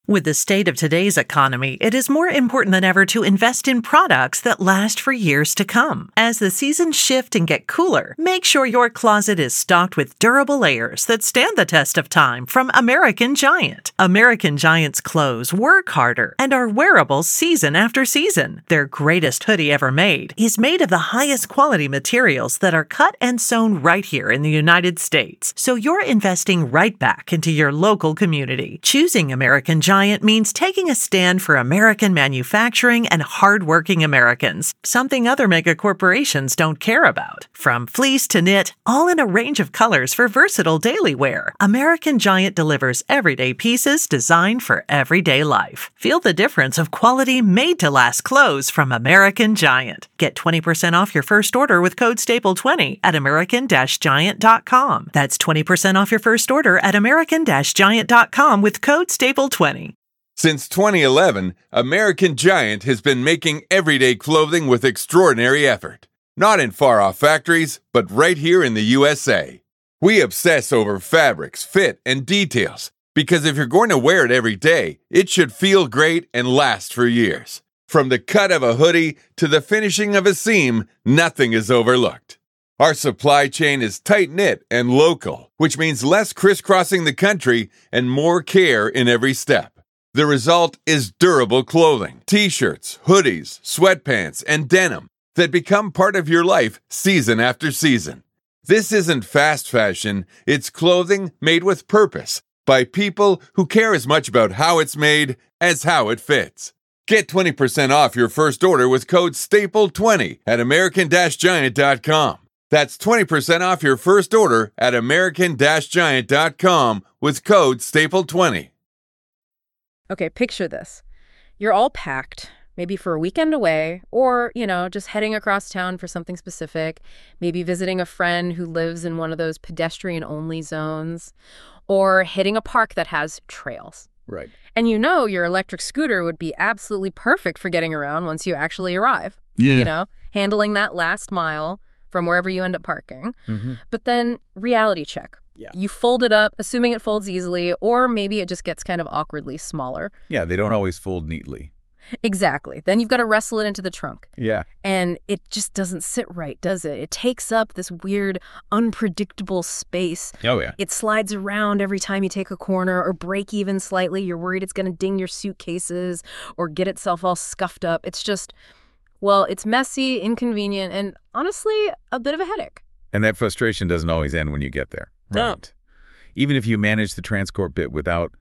With the state of today's economy, it is more important than ever to invest in products that last for years to come. As the seasons shift and get cooler, make sure your closet is stocked with durable layers that stand the test of time from American Giant. American Giant's clothes work harder and are wearable season after season. Their greatest hoodie ever made is made of the highest quality materials that are cut and sewn right here in the United States. So you're investing right back into your local community. Choosing American Giant means taking a stand for American manufacturing and hardworking Americans, something other mega corporations don't care about. From fleece to knit, all in a range of colors for versatile daily wear, American Giant delivers everyday pieces designed for everyday life. Feel the difference of quality made-to-last clothes from American Giant. Get 20% off your first order with code STAPLE20 at american-giant.com. That's 20% off your first order at american-giant.com with code STAPLE20. Since 2011, American Giant has been making everyday clothing with extraordinary effort. Not in far-off factories, but right here in the USA. We obsess over fabrics, fit, and details, because if you're going to wear it every day, it should feel great and last for years. From the cut of a hoodie to the finishing of a seam, nothing is overlooked. Our supply chain is tight-knit and local, which means less crisscrossing the country and more care in every step. The result is durable clothing, t-shirts, hoodies, sweatpants, and denim that become part of your life season after season. This isn't fast fashion, it's clothing made with purpose by people who care as much about how it's made as how it fits. Get 20% off your first order with code STAPLE20 at american-giant.com. That's 20% off your first order at american-giant.com with code STAPLE20. Okay, picture this. You're all packed, maybe for a weekend away, or, just heading across town for something specific, maybe visiting a friend who lives in one of those pedestrian-only zones, or hitting a park that has trails. Right. And your electric scooter would be absolutely perfect for getting around once you actually arrive. Yeah. Handling that last mile from wherever you end up parking. Mm-hmm. But then reality check. Yeah. You fold it up, assuming it folds easily, or maybe it just gets kind of awkwardly smaller. Yeah, they don't always fold neatly. Exactly. Then you've got to wrestle it into the trunk. Yeah. And it just doesn't sit right, does it? It takes up this weird, unpredictable space. Oh, yeah. It slides around every time you take a corner or break even slightly. You're worried it's going to ding your suitcases or get itself all scuffed up. It's just, it's messy, inconvenient, and honestly, a bit of a headache. And that frustration doesn't always end when you get there. Don't. Even if you manage the transport bit without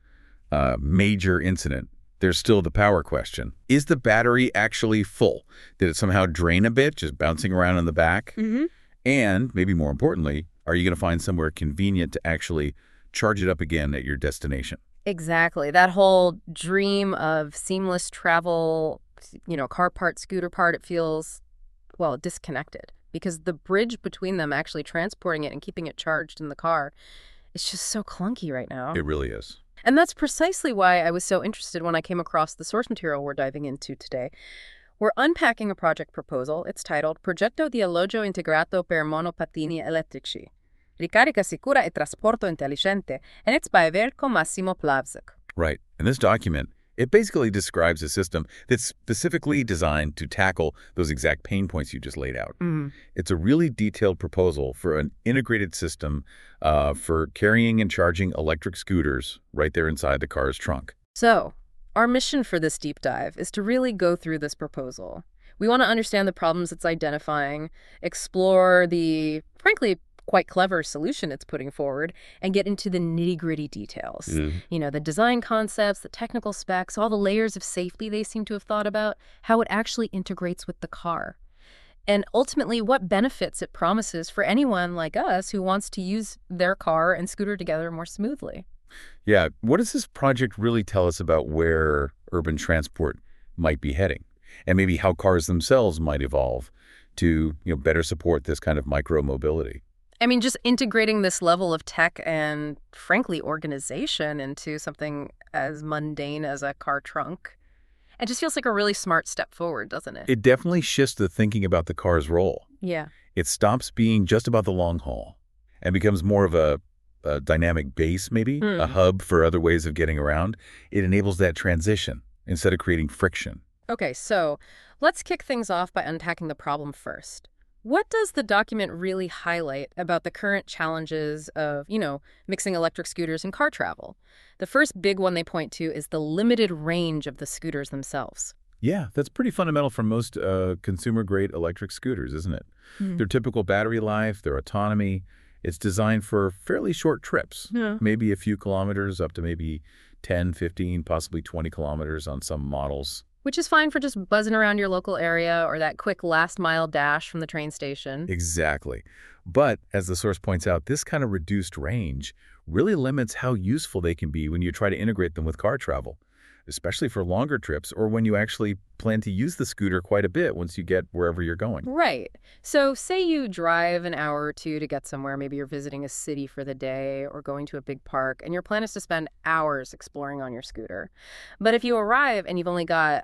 major incident, there's still the power question. Is the battery actually full? Did it somehow drain a bit, just bouncing around in the back? Mm-hmm. And maybe more importantly, are you going to find somewhere convenient to actually charge it up again at your destination? Exactly. That whole dream of seamless travel, car part, scooter part, it feels, disconnected. Because the bridge between them actually transporting it and keeping it charged in the car is just so clunky right now. It really is. And that's precisely why I was so interested when I came across the source material we're diving into today. We're unpacking a project proposal. It's titled Progetto di alloggio integrato per monopattini elettrici. Ricarica sicura e trasporto intelligente. And it's by Veljko Massimo Plavsic. Right. In this document, it basically describes a system that's specifically designed to tackle those exact pain points you just laid out. Mm-hmm. It's a really detailed proposal for an integrated system for carrying and charging electric scooters right there inside the car's trunk. So, our mission for this deep dive is to really go through this proposal. We want to understand the problems it's identifying, explore the, frankly, quite clever solution it's putting forward, and get into the nitty-gritty details. Mm-hmm. The design concepts, the technical specs, all the layers of safety they seem to have thought about, how it actually integrates with the car, and ultimately what benefits it promises for anyone like us who wants to use their car and scooter together more smoothly. Yeah. What does this project really tell us about where urban transport might be heading, and maybe how cars themselves might evolve to better support this kind of micro-mobility? I mean, just integrating this level of tech and, frankly, organization into something as mundane as a car trunk, it just feels like a really smart step forward, doesn't it? It definitely shifts the thinking about the car's role. Yeah. It stops being just about the long haul and becomes more of a a dynamic base, maybe, a hub for other ways of getting around. It enables that transition instead of creating friction. Okay, so let's kick things off by unpacking the problem first. What does the document really highlight about the current challenges of, mixing electric scooters and car travel? The first big one they point to is the limited range of the scooters themselves. Yeah, that's pretty fundamental for most consumer-grade electric scooters, isn't it? Their typical battery life, their autonomy, it's designed for fairly short trips, maybe a few kilometers up to maybe 10, 15, possibly 20 kilometers on some models. Which is fine for just buzzing around your local area or that quick last-mile dash from the train station. Exactly. But, as the source points out, this kind of reduced range really limits how useful they can be when you try to integrate them with car travel, especially for longer trips or when you actually plan to use the scooter quite a bit once you get wherever you're going. Right. So say you drive an hour or two to get somewhere. Maybe you're visiting a city for the day or going to a big park, and your plan is to spend hours exploring on your scooter. But if you arrive and you've only got,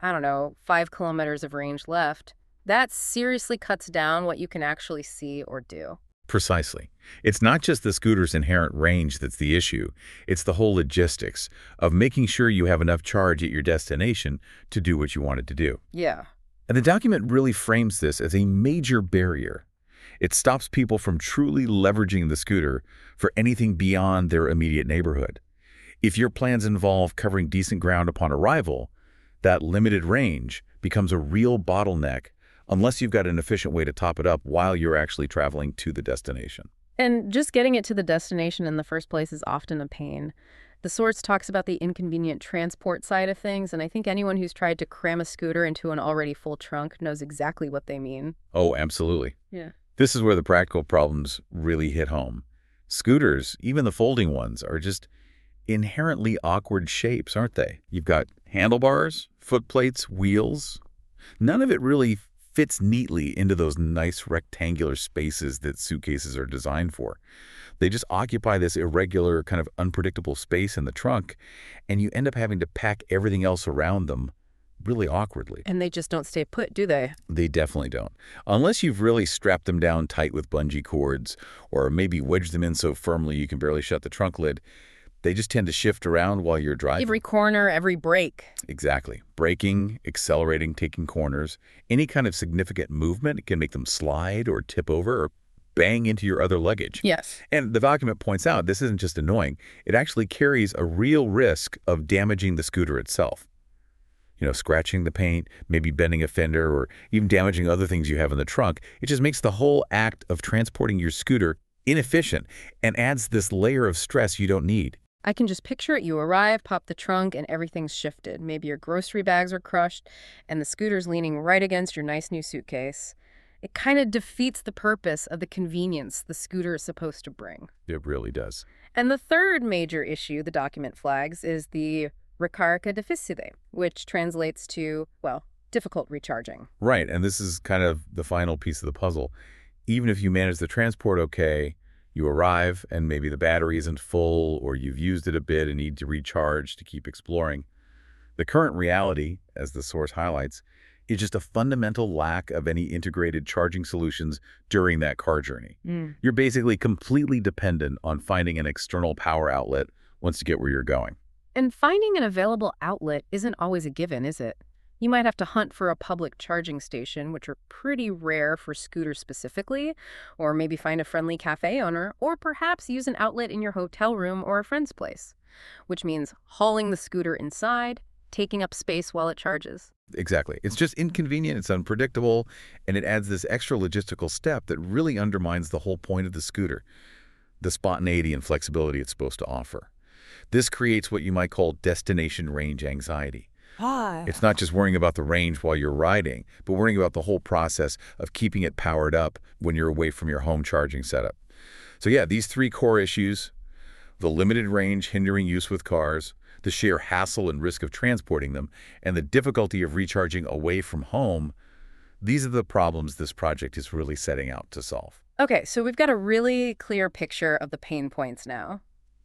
5 kilometers of range left, that seriously cuts down what you can actually see or do. Precisely. It's not just the scooter's inherent range that's the issue. It's the whole logistics of making sure you have enough charge at your destination to do what you wanted to do. Yeah. And the document really frames this as a major barrier. It stops people from truly leveraging the scooter for anything beyond their immediate neighborhood. If your plans involve covering decent ground upon arrival, that limited range becomes a real bottleneck unless you've got an efficient way to top it up while you're actually traveling to the destination. And just getting it to the destination in the first place is often a pain. The source talks about the inconvenient transport side of things, and I think anyone who's tried to cram a scooter into an already full trunk knows exactly what they mean. Oh, absolutely. Yeah. This is where the practical problems really hit home. Scooters, even the folding ones, are just inherently awkward shapes, aren't they? You've got handlebars, foot plates, wheels. None of it really fits neatly into those nice rectangular spaces that suitcases are designed for. They just occupy this irregular, kind of unpredictable space in the trunk, and you end up having to pack everything else around them really awkwardly. And they just don't stay put, do they? They definitely don't. Unless you've really strapped them down tight with bungee cords, or maybe wedged them in so firmly you can barely shut the trunk lid, they just tend to shift around while you're driving. Every corner, every break. Exactly. Braking, accelerating, taking corners. Any kind of significant movement can make them slide or tip over or bang into your other luggage. Yes. And the document points out this isn't just annoying. It actually carries a real risk of damaging the scooter itself. Scratching the paint, maybe bending a fender, or even damaging other things you have in the trunk. It just makes the whole act of transporting your scooter inefficient and adds this layer of stress you don't need. I can just picture it. You arrive, pop the trunk, and everything's shifted. Maybe your grocery bags are crushed, and the scooter's leaning right against your nice new suitcase. It kind of defeats the purpose of the convenience the scooter is supposed to bring. It really does. And the third major issue the document flags is the recarga difficile, which translates to, difficult recharging. Right, and this is kind of the final piece of the puzzle. Even if you manage the transport okay, you arrive and maybe the battery isn't full or you've used it a bit and need to recharge to keep exploring. The current reality, as the source highlights, is just a fundamental lack of any integrated charging solutions during that car journey. You're basically completely dependent on finding an external power outlet once you get where you're going. And finding an available outlet isn't always a given, is it? You might have to hunt for a public charging station, which are pretty rare for scooters specifically, or maybe find a friendly cafe owner, or perhaps use an outlet in your hotel room or a friend's place, which means hauling the scooter inside, taking up space while it charges. Exactly. It's just inconvenient, it's unpredictable, and it adds this extra logistical step that really undermines the whole point of the scooter, the spontaneity and flexibility it's supposed to offer. This creates what you might call destination range anxiety. It's not just worrying about the range while you're riding, but worrying about the whole process of keeping it powered up when you're away from your home charging setup. So yeah, these three core issues, the limited range hindering use with cars, the sheer hassle and risk of transporting them, and the difficulty of recharging away from home, these are the problems this project is really setting out to solve. Okay, so we've got a really clear picture of the pain points now.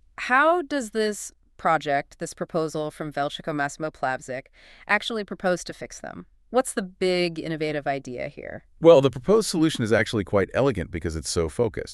How does this project, this proposal from Velchiko Massimo Plavsic, actually propose to fix them? What's the big innovative idea here? Well, the proposed solution is actually quite elegant because it's so focused.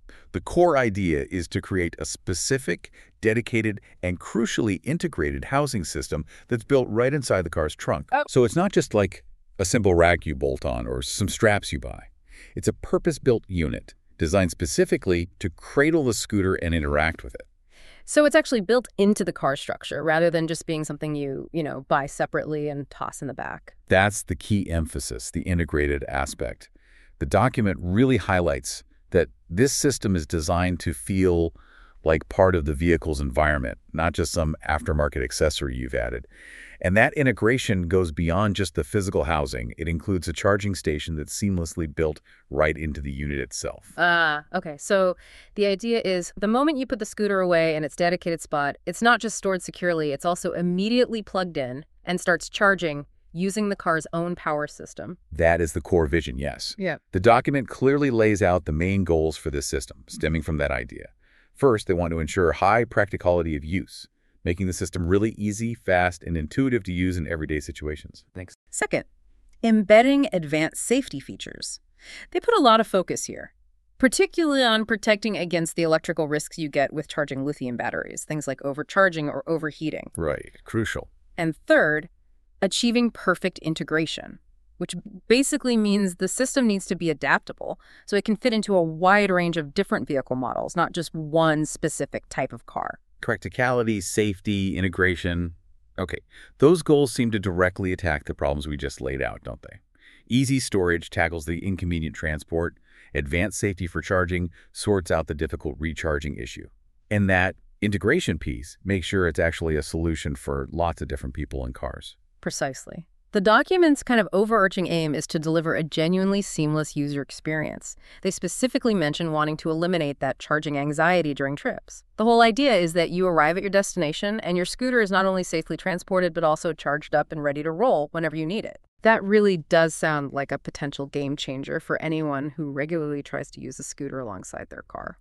The core idea is to create a specific, dedicated, and crucially integrated housing system that's built right inside the car's trunk. Oh. So it's not just like a simple rack you bolt on or some straps you buy. It's a purpose-built unit designed specifically to cradle the scooter and interact with it. So it's actually built into the car structure rather than just being something you buy separately and toss in the back. That's the key emphasis, the integrated aspect. The document really highlights that this system is designed to feel like part of the vehicle's environment, not just some aftermarket accessory you've added. And that integration goes beyond just the physical housing. It includes a charging station that's seamlessly built right into the unit itself. Okay. So the idea is the moment you put the scooter away in its dedicated spot, it's not just stored securely, it's also immediately plugged in and starts charging using the car's own power system. That is the core vision, yes. Yeah. The document clearly lays out the main goals for this system, stemming from that idea. First, they want to ensure high practicality of use, making the system really easy, fast, and intuitive to use in everyday situations. Thanks. Second, embedding advanced safety features. They put a lot of focus here, particularly on protecting against the electrical risks you get with charging lithium batteries, things like overcharging or overheating. Right. Crucial. And third, achieving perfect integration, which basically means the system needs to be adaptable so it can fit into a wide range of different vehicle models, not just one specific type of car. Practicality, safety, integration. Okay, those goals seem to directly attack the problems we just laid out, don't they? Easy storage tackles the inconvenient transport. Advanced safety for charging sorts out the difficult recharging issue. And that integration piece makes sure it's actually a solution for lots of different people and cars. Precisely. The document's kind of overarching aim is to deliver a genuinely seamless user experience. They specifically mention wanting to eliminate that charging anxiety during trips. The whole idea is that you arrive at your destination and your scooter is not only safely transported but also charged up and ready to roll whenever you need it. That really does sound like a potential game changer for anyone who regularly tries to use a scooter alongside their car.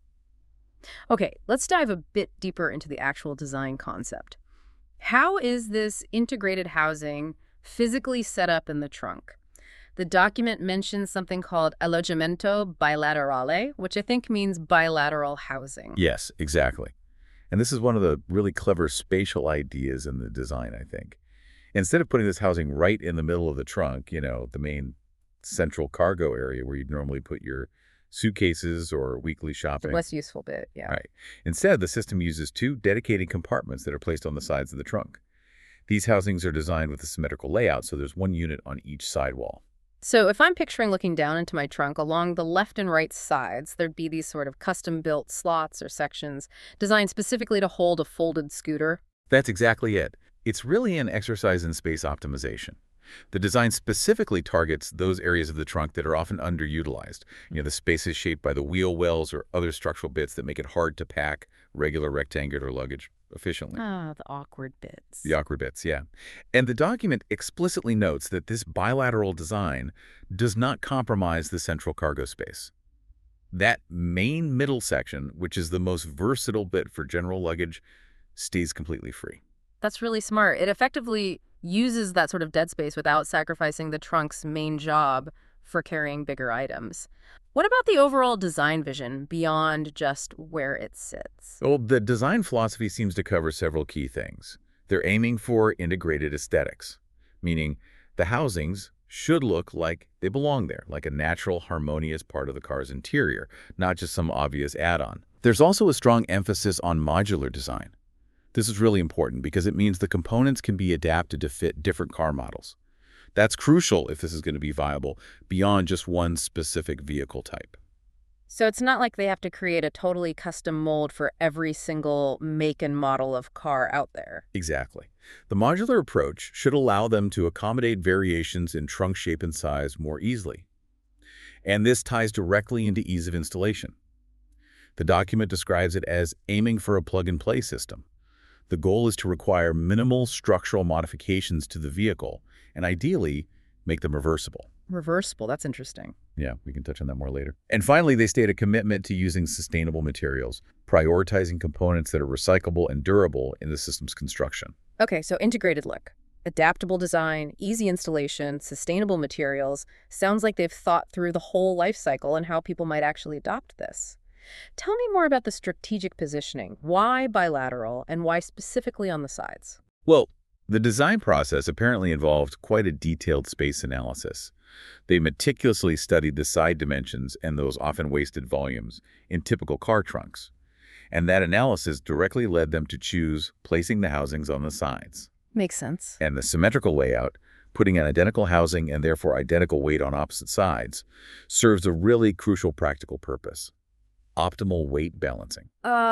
Okay, let's dive a bit deeper into the actual design concept. How is this integrated housing physically set up in the trunk? The document mentions something called alloggiamento bilaterale, which I think means bilateral housing. Yes, exactly. And this is one of the really clever spatial ideas in the design, I think. Instead of putting this housing right in the middle of the trunk, the main central cargo area where you'd normally put your suitcases or weekly shopping. The less useful bit, yeah. Right. Instead, the system uses two dedicated compartments that are placed on the sides of the trunk. These housings are designed with a symmetrical layout, so there's one unit on each sidewall. So if I'm picturing looking down into my trunk, along the left and right sides, there'd be these sort of custom-built slots or sections designed specifically to hold a folded scooter. That's exactly it. It's really an exercise in space optimization. The design specifically targets those areas of the trunk that are often underutilized. The spaces shaped by the wheel wells or other structural bits that make it hard to pack regular rectangular luggage efficiently. Ah, the awkward bits. The awkward bits, yeah. And the document explicitly notes that this bilateral design does not compromise the central cargo space. That main middle section, which is the most versatile bit for general luggage, stays completely free. That's really smart. It effectively uses that sort of dead space without sacrificing the trunk's main job for carrying bigger items. What about the overall design vision beyond just where it sits? Well, the design philosophy seems to cover several key things. They're aiming for integrated aesthetics, meaning the housings should look like they belong there, like a natural, harmonious part of the car's interior, not just some obvious add-on. There's also a strong emphasis on modular design. This is really important because it means the components can be adapted to fit different car models. That's crucial if this is going to be viable beyond just one specific vehicle type. So it's not like they have to create a totally custom mold for every single make and model of car out there. Exactly. The modular approach should allow them to accommodate variations in trunk shape and size more easily. And this ties directly into ease of installation. The document describes it as aiming for a plug-and-play system. The goal is to require minimal structural modifications to the vehicle and ideally make them reversible. Reversible, that's interesting. Yeah, we can touch on that more later. And finally, they state a commitment to using sustainable materials, prioritizing components that are recyclable and durable in the system's construction. Okay, so integrated look, adaptable design, easy installation, sustainable materials. Sounds like they've thought through the whole life cycle and how people might actually adopt this. Tell me more about the strategic positioning. Why bilateral and why specifically on the sides? Well, the design process apparently involved quite a detailed space analysis. They meticulously studied the side dimensions and those often wasted volumes in typical car trunks. And that analysis directly led them to choose placing the housings on the sides. Makes sense. And the symmetrical layout, putting an identical housing and therefore identical weight on opposite sides, serves a really crucial practical purpose: optimal weight balancing.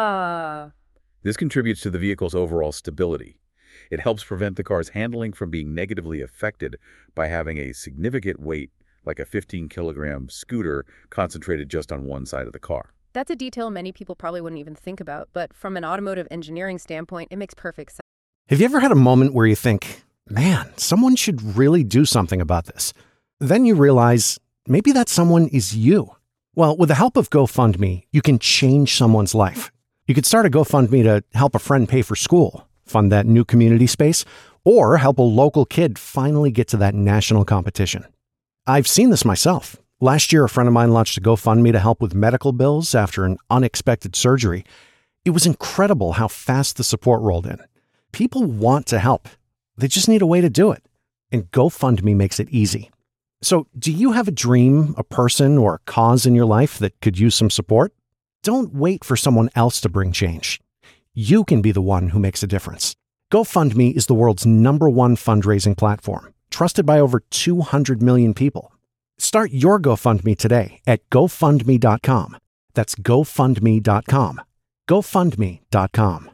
This contributes to the vehicle's overall stability. It helps prevent the car's handling from being negatively affected by having a significant weight, like a 15-kilogram scooter, concentrated just on one side of the car. That's a detail many people probably wouldn't even think about, but from an automotive engineering standpoint, it makes perfect sense. Have you ever had a moment where you think, man, someone should really do something about this? Then you realize maybe that someone is you. Well, with the help of GoFundMe, you can change someone's life. You could start a GoFundMe to help a friend pay for school, fund that new community space, or help a local kid finally get to that national competition. I've seen this myself. Last year, a friend of mine launched a GoFundMe to help with medical bills after an unexpected surgery. It was incredible how fast the support rolled in. People want to help. They just need a way to do it. And GoFundMe makes it easy. So, do you have a dream, a person, or a cause in your life that could use some support? Don't wait for someone else to bring change. You can be the one who makes a difference. GoFundMe is the world's #1 fundraising platform, trusted by over 200 million people. Start your GoFundMe today at GoFundMe.com. That's GoFundMe.com. GoFundMe.com.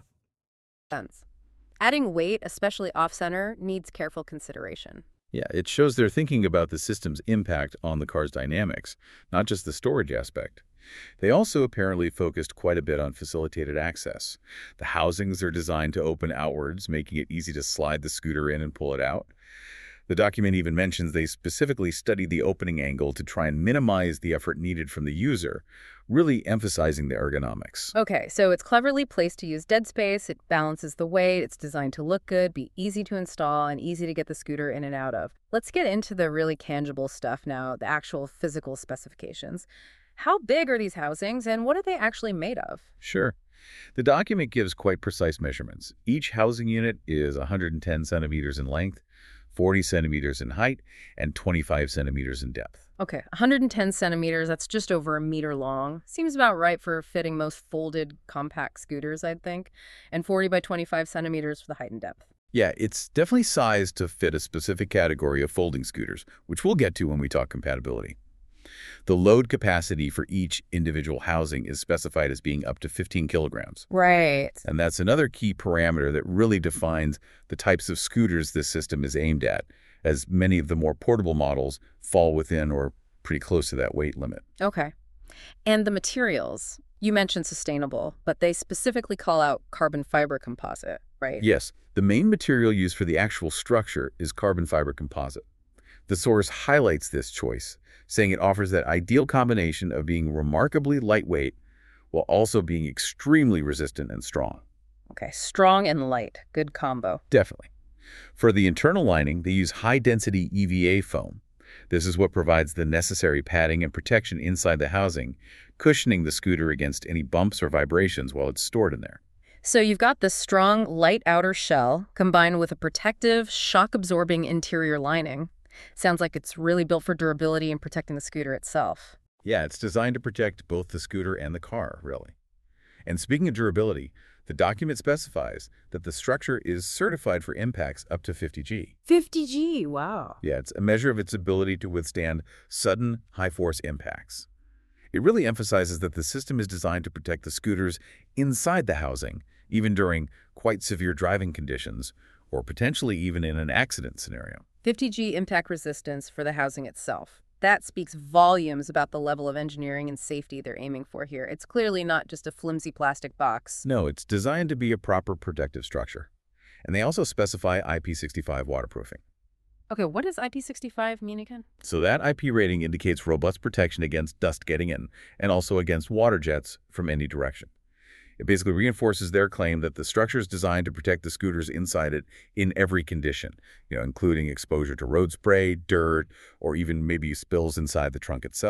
Adding weight, especially off-center, needs careful consideration. Yeah, it shows they're thinking about the system's impact on the car's dynamics, not just the storage aspect. They also apparently focused quite a bit on facilitated access. The housings are designed to open outwards, making it easy to slide the scooter in and pull it out. The document even mentions they specifically studied the opening angle to try and minimize the effort needed from the user, really emphasizing the ergonomics. Okay, so it's cleverly placed to use dead space, it balances the weight, it's designed to look good, be easy to install, and easy to get the scooter in and out of. Let's get into the really tangible stuff now, the actual physical specifications. How big are these housings, and what are they actually made of? Sure. The document gives quite precise measurements. Each housing unit is 110 centimeters in length, 40 centimeters in height, and 25 centimeters in depth. Okay, 110 centimeters, that's just over a meter long. Seems about right for fitting most folded compact scooters, I'd think. And 40 by 25 centimeters for the height and depth. Yeah, it's definitely sized to fit a specific category of folding scooters, which we'll get to when we talk compatibility. The load capacity for each individual housing is specified as being up to 15 kilograms. Right. And that's another key parameter that really defines the types of scooters this system is aimed at, as many of the more portable models fall within or pretty close to that weight limit. Okay. And the materials. You mentioned sustainable, but they specifically call out carbon fiber composite, right? Yes, the main material used for the actual structure is carbon fiber composite. The source highlights this choice, saying it offers that ideal combination of being remarkably lightweight while also being extremely resistant and strong. Okay, strong and light. Good combo. Definitely. For the internal lining, they use high-density EVA foam. This is what provides the necessary padding and protection inside the housing, cushioning the scooter against any bumps or vibrations while it's stored in there. So you've got this strong, light outer shell combined with a protective, shock-absorbing interior lining. Sounds like it's really built for durability and protecting the scooter itself. Yeah, it's designed to protect both the scooter and the car, really. And speaking of durability, the document specifies that the structure is certified for impacts up to 50G. 50G, wow. Yeah, it's a measure of its ability to withstand sudden, high-force impacts. It really emphasizes that the system is designed to protect the scooters inside the housing, even during quite severe driving conditions, or potentially even in an accident scenario. 50G impact resistance for the housing itself. That speaks volumes about the level of engineering and safety they're aiming for here. It's clearly not just a flimsy plastic box. No, it's designed to be a proper protective structure. And they also specify IP65 waterproofing. Okay, what does IP65 mean again? So that IP rating indicates robust protection against dust getting in, and also against water jets from any direction. It basically reinforces their claim that the structure is designed to protect the scooters inside it in every condition, including exposure to road spray, dirt, or even maybe spills inside the trunk itself.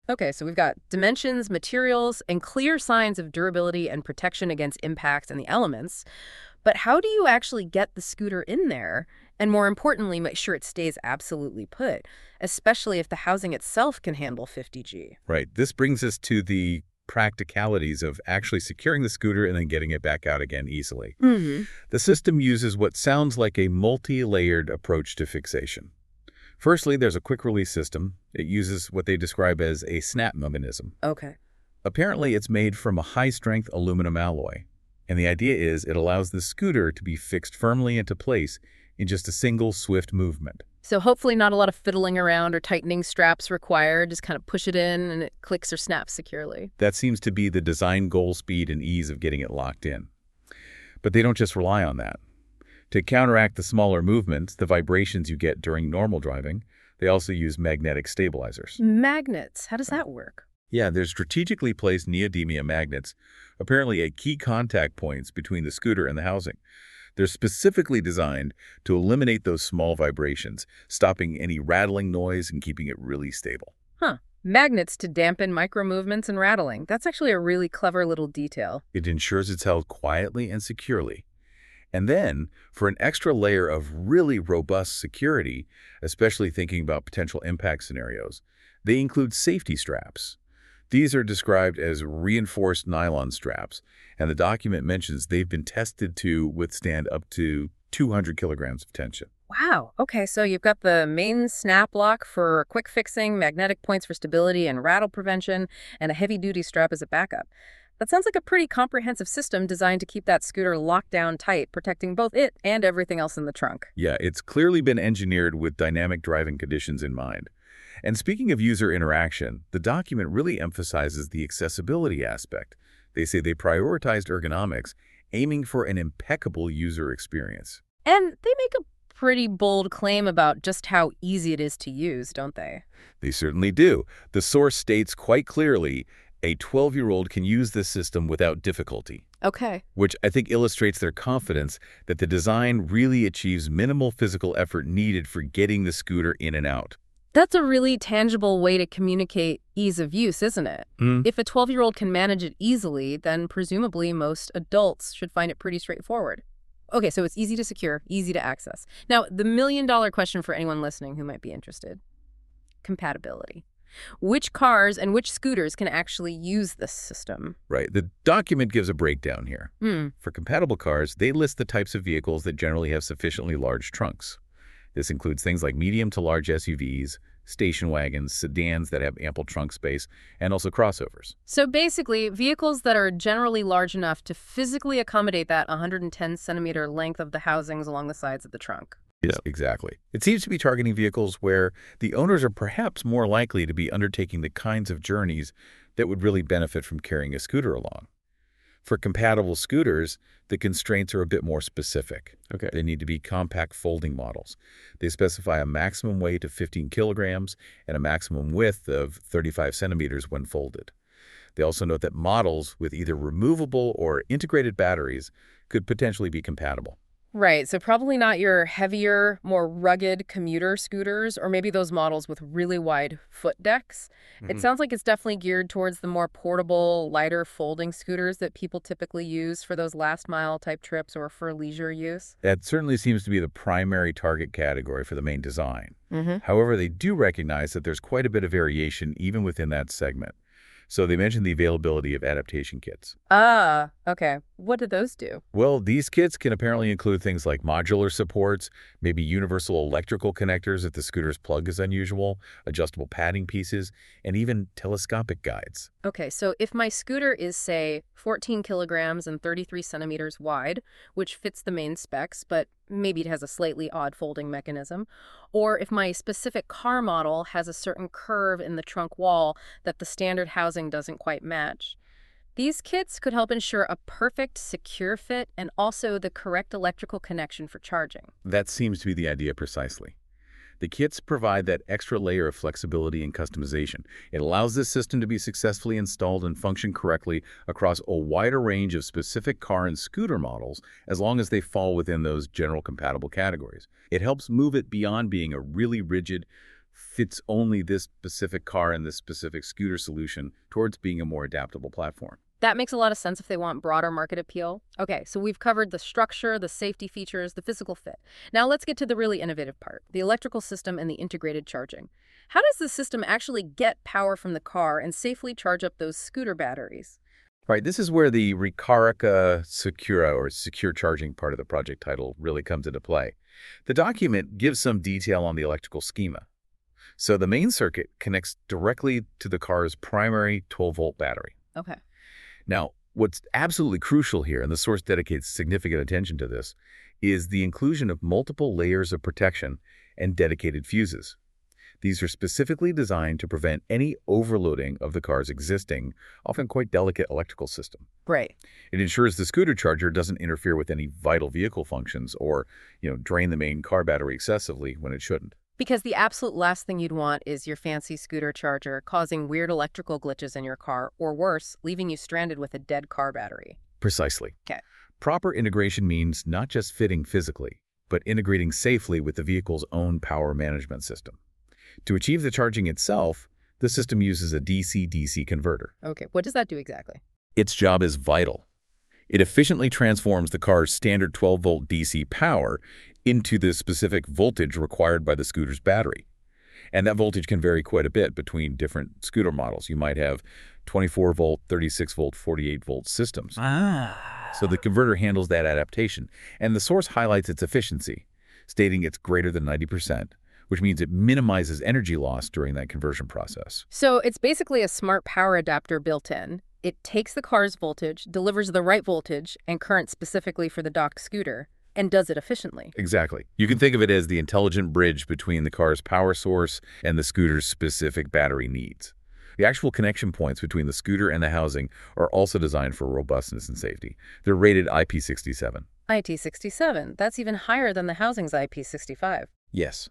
Okay, so we've got dimensions, materials, and clear signs of durability and protection against impacts and the elements. But how do you actually get the scooter in there? And more importantly, make sure it stays absolutely put, especially if the housing itself can handle 50G. Right. This brings us to the practicalities of actually securing the scooter and then getting it back out again easily. The system uses what sounds like a multi-layered approach to fixation. Firstly, there's a quick-release system. It uses what they describe as a snap mechanism. Okay. Apparently, it's made from a high-strength aluminum alloy, and the idea is it allows the scooter to be fixed firmly into place in just a single swift movement. So hopefully not a lot of fiddling around or tightening straps required. Just kind of push it in and it clicks or snaps securely. That seems to be the design goal, speed, and ease of getting it locked in. But they don't just rely on that. To counteract the smaller movements, the vibrations you get during normal driving, they also use magnetic stabilizers. Magnets. How does that work? Yeah, there's strategically placed neodymium magnets, apparently at key contact points between the scooter and the housing. They're specifically designed to eliminate those small vibrations, stopping any rattling noise and keeping it really stable. Magnets to dampen micro movements and rattling. That's actually a really clever little detail. It ensures it's held quietly and securely. And then, for an extra layer of really robust security, especially thinking about potential impact scenarios, they include safety straps. These are described as reinforced nylon straps, and the document mentions they've been tested to withstand up to 200 kilograms of tension. Wow. Okay, so you've got the main snap lock for quick fixing, magnetic points for stability and rattle prevention, and a heavy-duty strap as a backup. That sounds like a pretty comprehensive system designed to keep that scooter locked down tight, protecting both it and everything else in the trunk. Yeah, it's clearly been engineered with dynamic driving conditions in mind. And speaking of user interaction, the document really emphasizes the accessibility aspect. They say they prioritized ergonomics, aiming for an impeccable user experience. And they make a pretty bold claim about just how easy it is to use, don't they? They certainly do. The source states quite clearly, a 12-year-old can use this system without difficulty. Okay. Which I think illustrates their confidence that the design really achieves minimal physical effort needed for getting the scooter in and out. That's a really tangible way to communicate ease of use, isn't it? If a 12-year-old can manage it easily, then presumably most adults should find it pretty straightforward. Okay, so it's easy to secure, easy to access. Now, the million-dollar question for anyone listening who might be interested. Compatibility. Which cars and which scooters can actually use this system? Right. The document gives a breakdown here. For compatible cars, they list the types of vehicles that generally have sufficiently large trunks. This includes things like medium to large SUVs, station wagons, sedans that have ample trunk space, and also crossovers. So basically, vehicles that are generally large enough to physically accommodate that 110-centimeter length of the housings along the sides of the trunk. Yeah, exactly. It seems to be targeting vehicles where the owners are perhaps more likely to be undertaking the kinds of journeys that would really benefit from carrying a scooter along. For compatible scooters, the constraints are a bit more specific. Okay. They need to be compact folding models. They specify a maximum weight of 15 kilograms and a maximum width of 35 centimeters when folded. They also note that models with either removable or integrated batteries could potentially be compatible. Right, so probably not your heavier, more rugged commuter scooters, or maybe those models with really wide foot decks. It sounds like it's definitely geared towards the more portable, lighter folding scooters that people typically use for those last-mile type trips or for leisure use. That certainly seems to be the primary target category for the main design. However, they do recognize that there's quite a bit of variation even within that segment. So they mentioned the availability of adaptation kits. Ah, okay. What do those do? Well, these kits can apparently include things like modular supports, maybe universal electrical connectors if the scooter's plug is unusual, adjustable padding pieces, and even telescopic guides. Okay, so if my scooter is, say, 14 kilograms and 33 centimeters wide, which fits the main specs, but maybe it has a slightly odd folding mechanism, or if my specific car model has a certain curve in the trunk wall that the standard housing doesn't quite match, these kits could help ensure a perfect, secure fit and also the correct electrical connection for charging. That seems to be the idea precisely. The kits provide that extra layer of flexibility and customization. It allows this system to be successfully installed and function correctly across a wider range of specific car and scooter models as long as they fall within those general compatible categories. It helps move it beyond being a really rigid, fits only this specific car and this specific scooter solution towards being a more adaptable platform. That makes a lot of sense if they want broader market appeal. Okay, so we've covered the structure, the safety features, the physical fit. Now let's get to the really innovative part, the electrical system and the integrated charging. How does the system actually get power from the car and safely charge up those scooter batteries? Right, this is where the Recarica Secura, or secure charging part of the project title, really comes into play. The document gives some detail on the electrical schema. So the main circuit connects directly to the car's primary 12-volt battery. Okay. Now, what's absolutely crucial here, and the source dedicates significant attention to this, is the inclusion of multiple layers of protection and dedicated fuses. These are specifically designed to prevent any overloading of the car's existing, often quite delicate electrical system. Right. It ensures the scooter charger doesn't interfere with any vital vehicle functions or, drain the main car battery excessively when it shouldn't. Because the absolute last thing you'd want is your fancy scooter charger causing weird electrical glitches in your car, or worse, leaving you stranded with a dead car battery. Precisely. Okay. Proper integration means not just fitting physically, but integrating safely with the vehicle's own power management system. To achieve the charging itself, the system uses a DC-DC converter. Okay, what does that do exactly? Its job is vital. It efficiently transforms the car's standard 12-volt DC power into the specific voltage required by the scooter's battery. And that voltage can vary quite a bit between different scooter models. You might have 24-volt, 36-volt, 48-volt systems. So the converter handles that adaptation. And the source highlights its efficiency, stating it's greater than 90%, which means it minimizes energy loss during that conversion process. So it's basically a smart power adapter built in. It takes the car's voltage, delivers the right voltage and current specifically for the docked scooter, and does it efficiently. Exactly. You can think of it as the intelligent bridge between the car's power source and the scooter's specific battery needs. The actual connection points between the scooter and the housing are also designed for robustness and safety. They're rated IP67. IP67, that's even higher than the housing's IP65. Yes.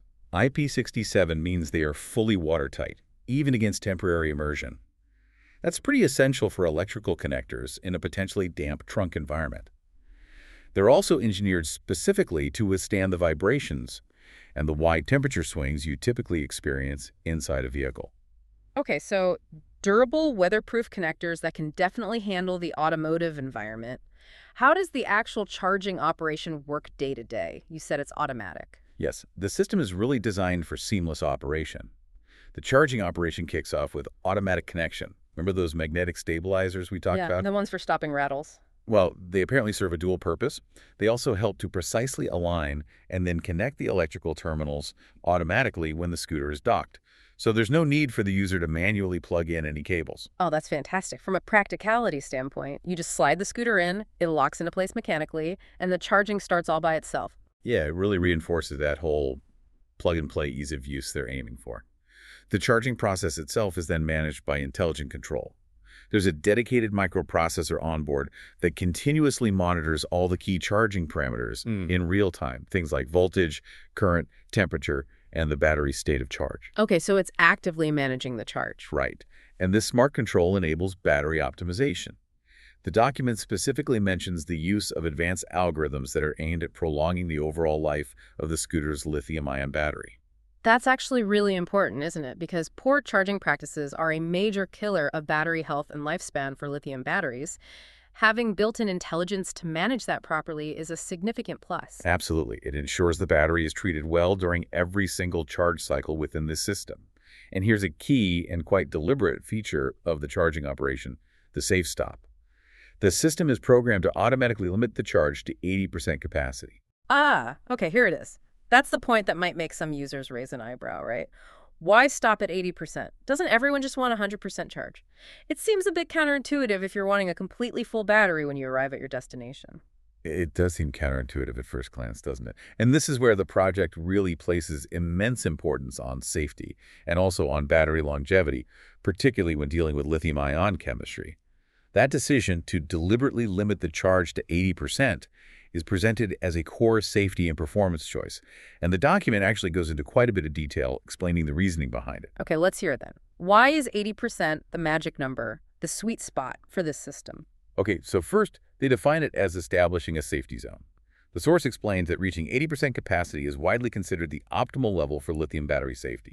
IP67 means they are fully watertight, even against temporary immersion. That's pretty essential for electrical connectors in a potentially damp trunk environment. They're also engineered specifically to withstand the vibrations and the wide temperature swings you typically experience inside a vehicle. Okay, so durable, weatherproof connectors that can definitely handle the automotive environment. How does the actual charging operation work day to day? You said it's automatic. Yes, the system is really designed for seamless operation. The charging operation kicks off with automatic connection. Remember those magnetic stabilizers we talked about? Yeah, the ones for stopping rattles. Well, they apparently serve a dual purpose. They also help to precisely align and then connect the electrical terminals automatically when the scooter is docked. So there's no need for the user to manually plug in any cables. Oh, that's fantastic. From a practicality standpoint, you just slide the scooter in, it locks into place mechanically, and the charging starts all by itself. Yeah, it really reinforces that whole plug-and-play ease of use they're aiming for. The charging process itself is then managed by intelligent control. There's a dedicated microprocessor on board that continuously monitors all the key charging parameters in real time, things like voltage, current, temperature, and the battery's state of charge. Okay, so it's actively managing the charge. Right. And this smart control enables battery optimization. The document specifically mentions the use of advanced algorithms that are aimed at prolonging the overall life of the scooter's lithium-ion battery. That's actually really important, isn't it? Because poor charging practices are a major killer of battery health and lifespan for lithium batteries. Having built-in intelligence to manage that properly is a significant plus. Absolutely. It ensures the battery is treated well during every single charge cycle within this system. And here's a key and quite deliberate feature of the charging operation, the safe stop. The system is programmed to automatically limit the charge to 80% capacity. Okay, here it is. That's the point that might make some users raise an eyebrow, right? Why stop at 80%? Doesn't everyone just want 100% charge? It seems a bit counterintuitive if you're wanting a completely full battery when you arrive at your destination. It does seem counterintuitive at first glance, doesn't it? And this is where the project really places immense importance on safety and also on battery longevity, particularly when dealing with lithium-ion chemistry. That decision to deliberately limit the charge to 80% is presented as a core safety and performance choice. And the document actually goes into quite a bit of detail explaining the reasoning behind it. Okay, let's hear it then. Why is 80% the magic number, the sweet spot for this system? Okay, so first, they define it as establishing a safety zone. The source explains that reaching 80% capacity is widely considered the optimal level for lithium battery safety.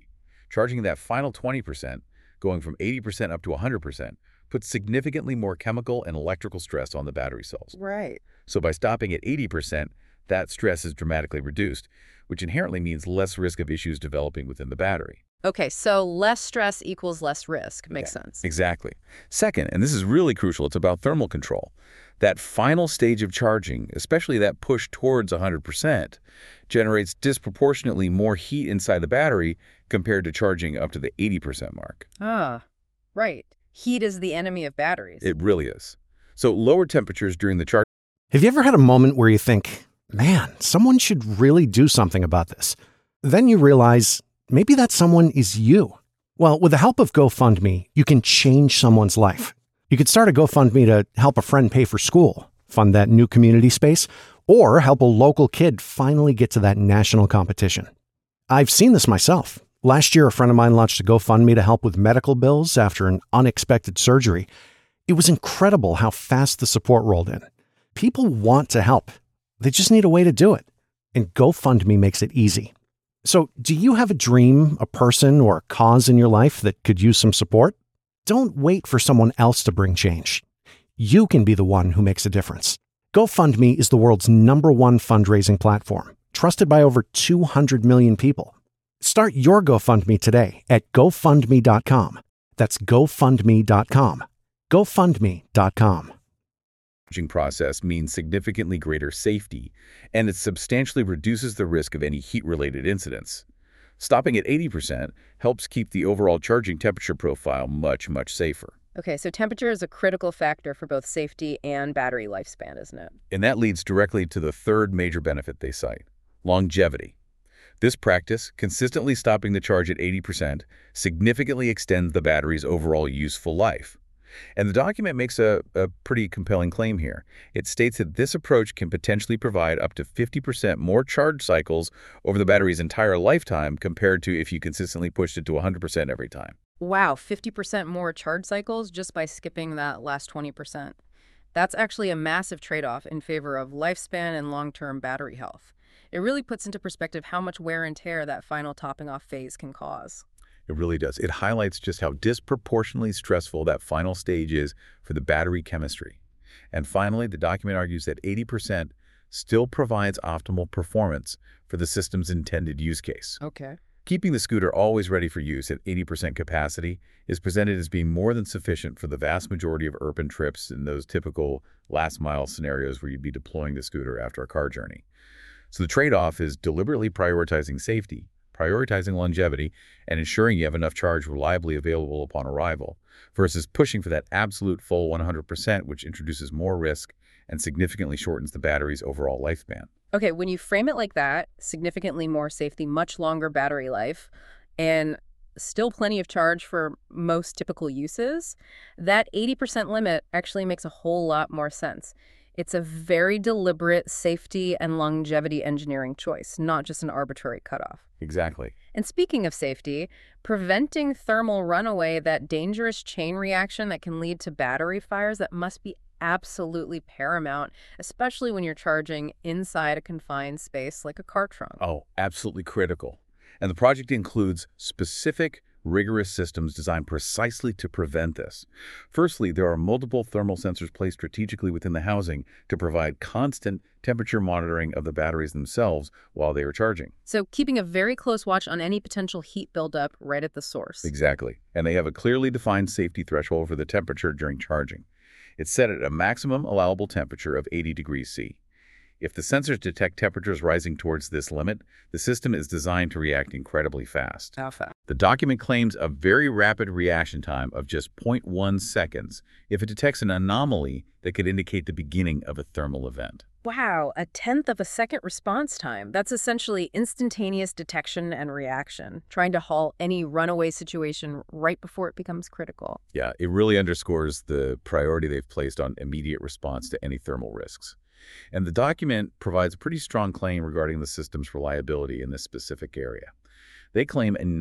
Charging that final 20%, going from 80% up to 100%, puts significantly more chemical and electrical stress on the battery cells. Right. So by stopping at 80%, that stress is dramatically reduced, which inherently means less risk of issues developing within the battery. Okay, so less stress equals less risk. Makes sense. Exactly. Second, and this is really crucial, it's about thermal control. That final stage of charging, especially that push towards 100%, generates disproportionately more heat inside the battery compared to charging up to the 80% mark. Ah, right. Heat is the enemy of batteries. It really is. So lower temperatures during the charge. Have you ever had a moment where you think, man, someone should really do something about this? Then you realize maybe that someone is you. Well, with the help of GoFundMe, you can change someone's life. You could start a GoFundMe to help a friend pay for school, fund that new community space, or help a local kid finally get to that national competition. I've seen this myself. Last year, a friend of mine launched a GoFundMe to help with medical bills after an unexpected surgery. It was incredible how fast the support rolled in. People want to help. They just need a way to do it. And GoFundMe makes it easy. So, do you have a dream, a person, or a cause in your life that could use some support? Don't wait for someone else to bring change. You can be the one who makes a difference. GoFundMe is the world's #1 fundraising platform, trusted by over 200 million people. Start your GoFundMe today at GoFundMe.com. That's GoFundMe.com. GoFundMe.com. Charging process means significantly greater safety, and it substantially reduces the risk of any heat-related incidents. Stopping at 80% helps keep the overall charging temperature profile much, much safer. Okay, so temperature is a critical factor for both safety and battery lifespan, isn't it? And that leads directly to the third major benefit they cite: longevity. This practice, consistently stopping the charge at 80%, significantly extends the battery's overall useful life. And the document makes a pretty compelling claim here. It states that this approach can potentially provide up to 50% more charge cycles over the battery's entire lifetime compared to if you consistently pushed it to 100% every time. Wow, 50% more charge cycles just by skipping that last 20%. That's actually a massive trade-off in favor of lifespan and long-term battery health. It really puts into perspective how much wear and tear that final topping off phase can cause. It really does. It highlights just how disproportionately stressful that final stage is for the battery chemistry. And finally, the document argues that 80% still provides optimal performance for the system's intended use case. Okay. Keeping the scooter always ready for use at 80% capacity is presented as being more than sufficient for the vast majority of urban trips in those typical last-mile scenarios where you'd be deploying the scooter after a car journey. So the trade-off is deliberately prioritizing safety, prioritizing longevity, and ensuring you have enough charge reliably available upon arrival, versus pushing for that absolute full 100%, which introduces more risk and significantly shortens the battery's overall lifespan. Okay, when you frame it like that, significantly more safety, much longer battery life, and still plenty of charge for most typical uses, that 80% limit actually makes a whole lot more sense. It's a very deliberate safety and longevity engineering choice, not just an arbitrary cutoff. Exactly. And speaking of safety, preventing thermal runaway, that dangerous chain reaction that can lead to battery fires, that must be absolutely paramount, especially when you're charging inside a confined space like a car trunk. Oh, absolutely critical. And the project includes specific, rigorous systems designed precisely to prevent this. Firstly, there are multiple thermal sensors placed strategically within the housing to provide constant temperature monitoring of the batteries themselves while they are charging. So keeping a very close watch on any potential heat buildup right at the source. Exactly. And they have a clearly defined safety threshold for the temperature during charging. It's set at a maximum allowable temperature of 80 degrees C. If the sensors detect temperatures rising towards this limit, the system is designed to react incredibly fast. How fast? The document claims a very rapid reaction time of just 0.1 seconds if it detects an anomaly that could indicate the beginning of a thermal event. Wow, 1/10 of a second response time. That's essentially instantaneous detection and reaction, trying to halt any runaway situation right before it becomes critical. Yeah, it really underscores the priority they've placed on immediate response to any thermal risks. And the document provides a pretty strong claim regarding the system's reliability in this specific area. They claim a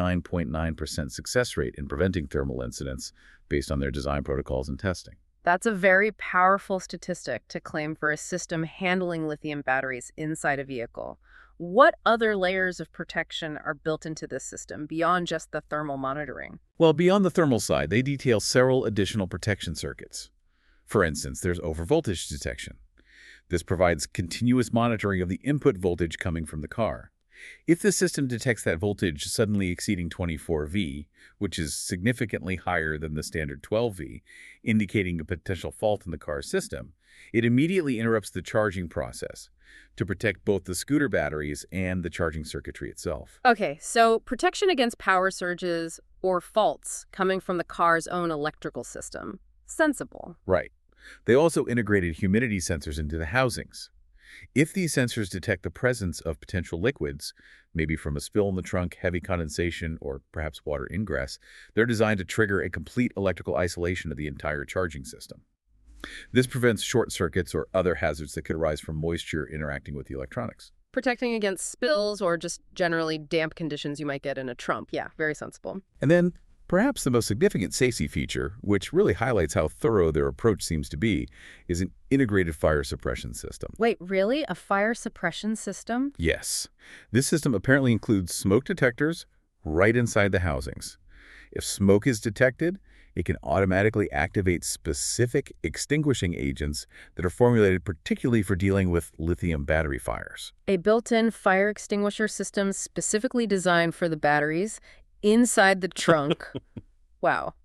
99.9% success rate in preventing thermal incidents based on their design protocols and testing. That's a very powerful statistic to claim for a system handling lithium batteries inside a vehicle. What other layers of protection are built into this system beyond just the thermal monitoring? Well, beyond the thermal side, they detail several additional protection circuits. For instance, there's overvoltage detection. This provides continuous monitoring of the input voltage coming from the car. If the system detects that voltage suddenly exceeding 24V, which is significantly higher than the standard 12V, indicating a potential fault in the car's system, it immediately interrupts the charging process to protect both the scooter batteries and the charging circuitry itself. Okay, so protection against power surges or faults coming from the car's own electrical system. Sensible. Right. They also integrated humidity sensors into the housings. If these sensors detect the presence of potential liquids, maybe from a spill in the trunk, heavy condensation, or perhaps water ingress, they're designed to trigger a complete electrical isolation of the entire charging system. This prevents short circuits or other hazards that could arise from moisture interacting with the electronics. Protecting against spills or just generally damp conditions you might get in a trunk. Yeah, very sensible. And then, perhaps the most significant safety feature, which really highlights how thorough their approach seems to be, is an integrated fire suppression system. Wait, really? A fire suppression system? Yes. This system apparently includes smoke detectors right inside the housings. If smoke is detected, it can automatically activate specific extinguishing agents that are formulated particularly for dealing with lithium battery fires. A built-in fire extinguisher system specifically designed for the batteries inside the trunk. Wow.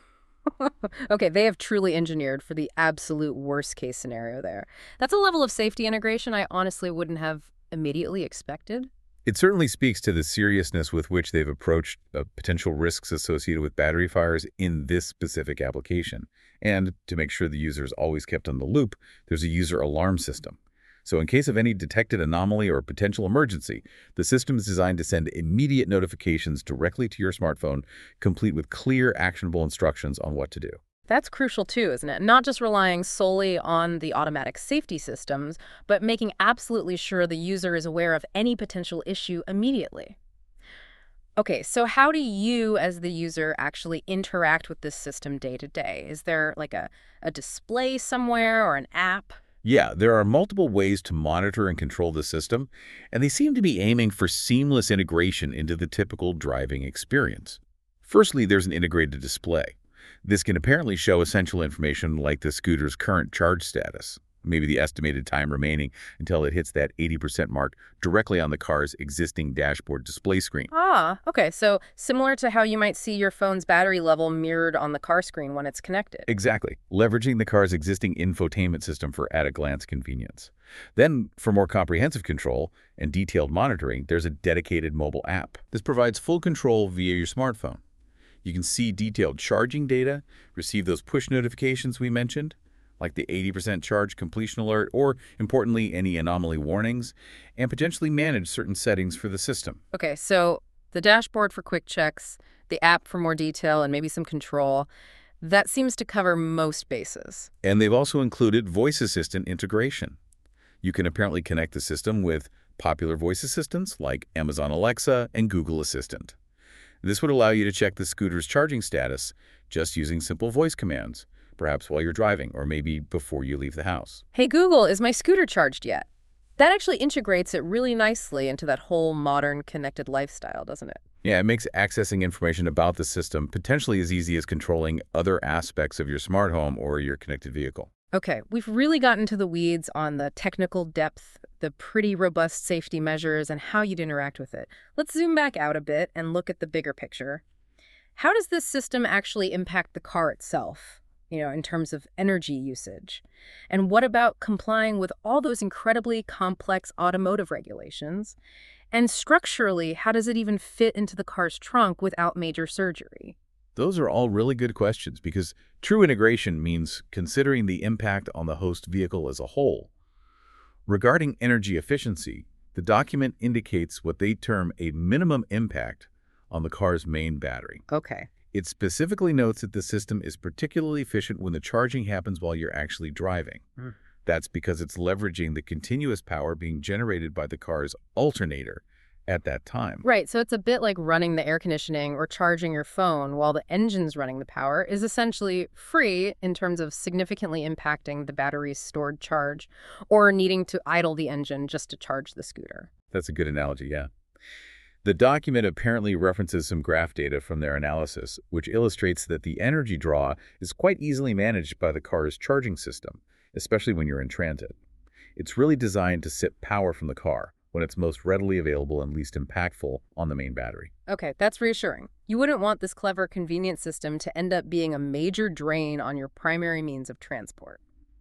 Okay, they have truly engineered for the absolute worst case scenario there. That's a level of safety integration I honestly wouldn't have immediately expected. It certainly speaks to the seriousness with which they've approached potential risks associated with battery fires in this specific application. And to make sure the user is always kept on the loop, there's a user alarm system. So in case of any detected anomaly or potential emergency, the system is designed to send immediate notifications directly to your smartphone, complete with clear, actionable instructions on what to do. That's crucial too, isn't it? Not just relying solely on the automatic safety systems, but making absolutely sure the user is aware of any potential issue immediately. Okay, so how do you, as the user, actually interact with this system day to day? Is there like a display somewhere or an app? Yeah, there are multiple ways to monitor and control the system, and they seem to be aiming for seamless integration into the typical driving experience. Firstly, there's an integrated display. This can apparently show essential information like the scooter's current charge status, maybe the estimated time remaining until it hits that 80% mark directly on the car's existing dashboard display screen. Ah, okay, so similar to how you might see your phone's battery level mirrored on the car screen when it's connected. Exactly, leveraging the car's existing infotainment system for at-a-glance convenience. Then, for more comprehensive control and detailed monitoring, there's a dedicated mobile app. This provides full control via your smartphone. You can see detailed charging data, receive those push notifications we mentioned, like the 80% charge completion alert, or, importantly, any anomaly warnings, and potentially manage certain settings for the system. Okay, so the dashboard for quick checks, the app for more detail, and maybe some control, that seems to cover most bases. And they've also included voice assistant integration. You can apparently connect the system with popular voice assistants like Amazon Alexa and Google Assistant. This would allow you to check the scooter's charging status just using simple voice commands, perhaps while you're driving or maybe before you leave the house. Hey Google, is my scooter charged yet? That actually integrates it really nicely into that whole modern connected lifestyle, doesn't it? Yeah, it makes accessing information about the system potentially as easy as controlling other aspects of your smart home or your connected vehicle. Okay, we've really gotten to the weeds on the technical depth, the pretty robust safety measures, and how you'd interact with it. Let's zoom back out a bit and look at the bigger picture. How does this system actually impact the car itself, in terms of energy usage? And what about complying with all those incredibly complex automotive regulations? And structurally, how does it even fit into the car's trunk without major surgery? Those are all really good questions because true integration means considering the impact on the host vehicle as a whole. Regarding energy efficiency, the document indicates what they term a minimum impact on the car's main battery. Okay. It specifically notes that the system is particularly efficient when the charging happens while you're actually driving. That's because it's leveraging the continuous power being generated by the car's alternator at that time. Right, so it's a bit like running the air conditioning or charging your phone while the engine's running the power is essentially free in terms of significantly impacting the battery's stored charge or needing to idle the engine just to charge the scooter. That's a good analogy, yeah. The document apparently references some graph data from their analysis, which illustrates that the energy draw is quite easily managed by the car's charging system, especially when you're in transit. It's really designed to sip power from the car when it's most readily available and least impactful on the main battery. Okay, that's reassuring. You wouldn't want this clever, convenient system to end up being a major drain on your primary means of transport.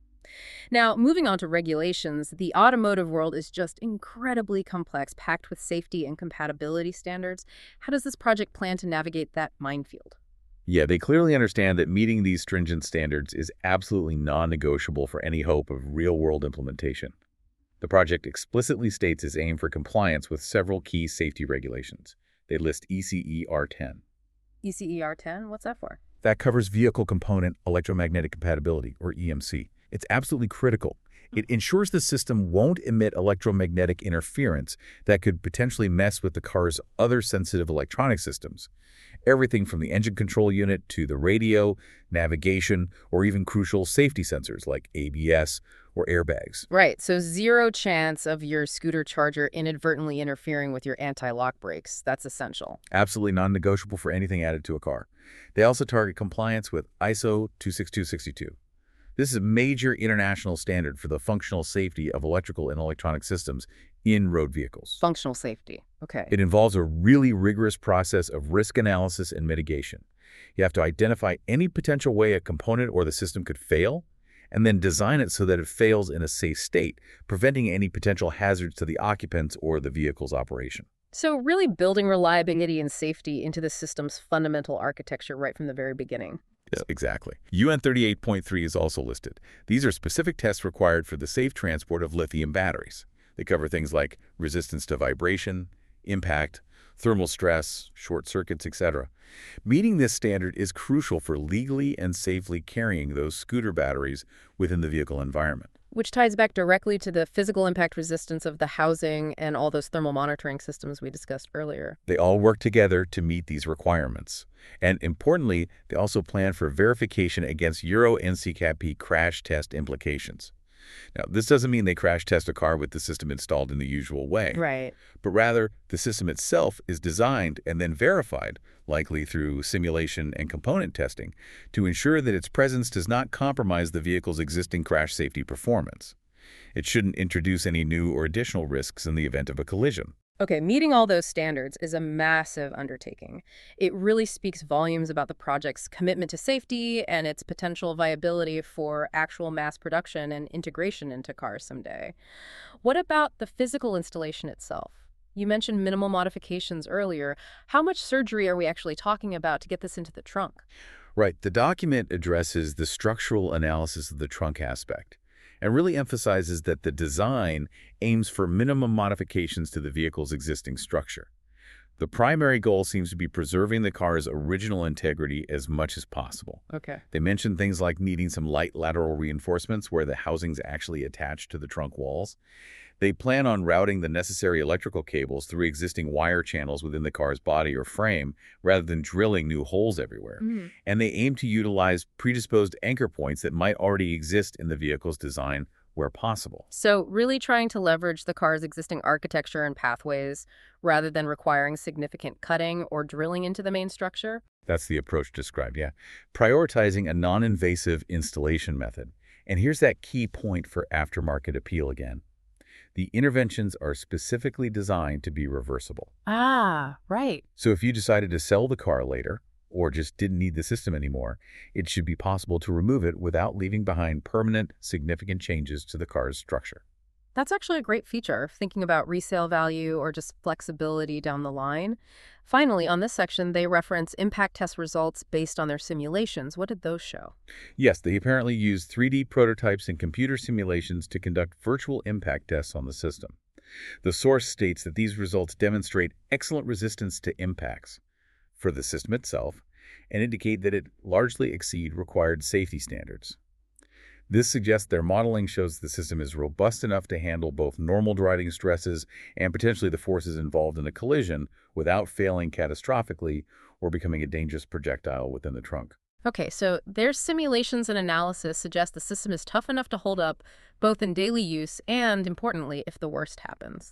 Now, moving on to regulations, the automotive world is just incredibly complex, packed with safety and compatibility standards. How does this project plan to navigate that minefield? Yeah, they clearly understand that meeting these stringent standards is absolutely non-negotiable for any hope of real-world implementation. The project explicitly states its aim for compliance with several key safety regulations. They list ECE R10. ECE R10? What's that for? That covers Vehicle Component Electromagnetic Compatibility, or EMC. It's absolutely critical. It ensures the system won't emit electromagnetic interference that could potentially mess with the car's other sensitive electronic systems. Everything from the engine control unit to the radio, navigation, or even crucial safety sensors like ABS or airbags. Right, so zero chance of your scooter charger inadvertently interfering with your anti-lock brakes. That's essential. Absolutely non-negotiable for anything added to a car. They also target compliance with ISO 26262. This is a major international standard for the functional safety of electrical and electronic systems in road vehicles. Functional safety. Okay. It involves a really rigorous process of risk analysis and mitigation. You have to identify any potential way a component or the system could fail, and then design it so that it fails in a safe state, preventing any potential hazards to the occupants or the vehicle's operation. So really building reliability and safety into the system's fundamental architecture right from the very beginning. Yes, exactly. UN 38.3 is also listed. These are specific tests required for the safe transport of lithium batteries. They cover things like resistance to vibration, impact, thermal stress, short circuits, etc. Meeting this standard is crucial for legally and safely carrying those scooter batteries within the vehicle environment. Which ties back directly to the physical impact resistance of the housing and all those thermal monitoring systems we discussed earlier. They all work together to meet these requirements. And importantly, they also plan for verification against Euro NCAP crash test implications. Now, this doesn't mean they crash test a car with the system installed in the usual way. Right. But rather, the system itself is designed and then verified, likely through simulation and component testing, to ensure that its presence does not compromise the vehicle's existing crash safety performance. It shouldn't introduce any new or additional risks in the event of a collision. Okay, meeting all those standards is a massive undertaking. It really speaks volumes about the project's commitment to safety and its potential viability for actual mass production and integration into cars someday. What about the physical installation itself? You mentioned minimal modifications earlier. How much surgery are we actually talking about to get this into the trunk? Right. The document addresses the structural analysis of the trunk aspect and really emphasizes that the design aims for minimum modifications to the vehicle's existing structure. The primary goal seems to be preserving the car's original integrity as much as possible. Okay. They mention things like needing some light lateral reinforcements where the housing's actually attached to the trunk walls. They plan on routing the necessary electrical cables through existing wire channels within the car's body or frame rather than drilling new holes everywhere. And they aim to utilize predisposed anchor points that might already exist in the vehicle's design where possible. So really trying to leverage the car's existing architecture and pathways rather than requiring significant cutting or drilling into the main structure? That's the approach described, yeah. Prioritizing a non-invasive installation method. And here's that key point for aftermarket appeal again. The interventions are specifically designed to be reversible. Ah, right. So if you decided to sell the car later, or just didn't need the system anymore, it should be possible to remove it without leaving behind permanent, significant changes to the car's structure. That's actually a great feature, thinking about resale value or just flexibility down the line. Finally, on this section, they reference impact test results based on their simulations. What did those show? Yes, they apparently used 3D prototypes and computer simulations to conduct virtual impact tests on the system. The source states that these results demonstrate excellent resistance to impacts for the system itself and indicate that it largely exceeds required safety standards. This suggests their modeling shows the system is robust enough to handle both normal driving stresses and potentially the forces involved in a collision without failing catastrophically or becoming a dangerous projectile within the trunk. Okay, so their simulations and analysis suggest the system is tough enough to hold up both in daily use and, importantly, if the worst happens.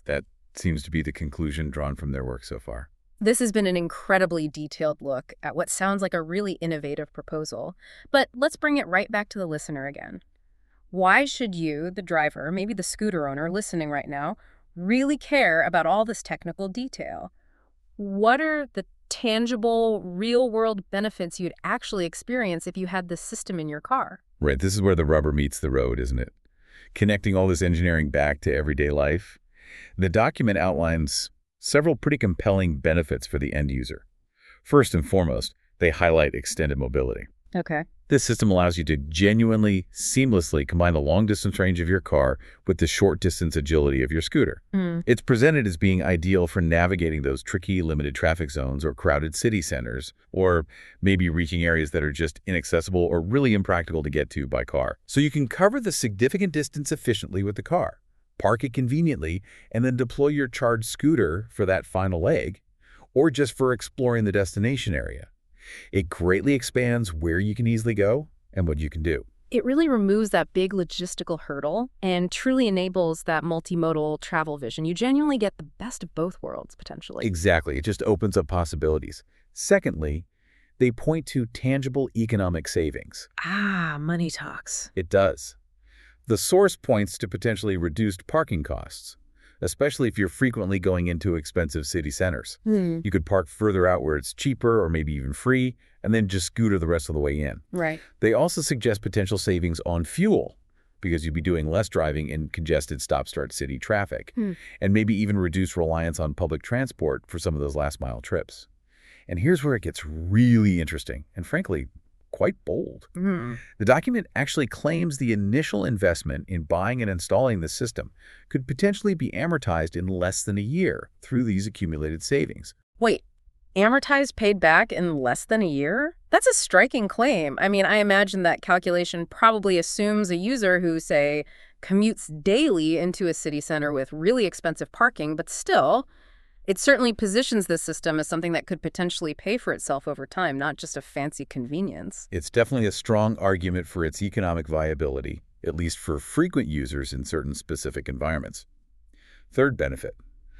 seems to be the conclusion drawn from their work so far. This has been an incredibly detailed look at what sounds like a really innovative proposal. But let's bring it right back to the listener again. Why should you, the driver, maybe the scooter owner listening right now, really care about all this technical detail? What are the tangible, real-world benefits you'd actually experience if you had this system in your car? Right, this is where the rubber meets the road, isn't it? Connecting all this engineering back to everyday life. The document outlines several pretty compelling benefits for the end user. First and foremost, they highlight extended mobility. Okay. This system allows you to genuinely, seamlessly combine the long-distance range of your car with the short-distance agility of your scooter. It's presented as being ideal for navigating those tricky, limited traffic zones or crowded city centers, or maybe reaching areas that are just inaccessible or really impractical to get to by car. So you can cover the significant distance efficiently with the car, park it conveniently, and then deploy your charged scooter for that final leg, or just for exploring the destination area. It greatly expands where you can easily go and what you can do. It really removes that big logistical hurdle and truly enables that multimodal travel vision. You genuinely get the best of both worlds, potentially. Exactly. It just opens up possibilities. Secondly, they point to tangible economic savings. Money talks. It does. The source points to potentially reduced parking costs, especially if you're frequently going into expensive city centers. You could park further out where it's cheaper or maybe even free, and then just scooter the rest of the way in. Right. They also suggest potential savings on fuel, because you'd be doing less driving in congested stop-start city traffic, and maybe even reduce reliance on public transport for some of those last-mile trips. And here's where it gets really interesting, and frankly, quite bold. The document actually claims the initial investment in buying and installing the system could potentially be amortized in less than a year through these accumulated savings. Wait, amortized paid back in less than a year? That's a striking claim. I mean, I imagine that calculation probably assumes a user who, say, commutes daily into a city center with really expensive parking, but still, it certainly positions this system as something that could potentially pay for itself over time, not just a fancy convenience. It's definitely a strong argument for its economic viability, at least for frequent users in certain specific environments. Third benefit,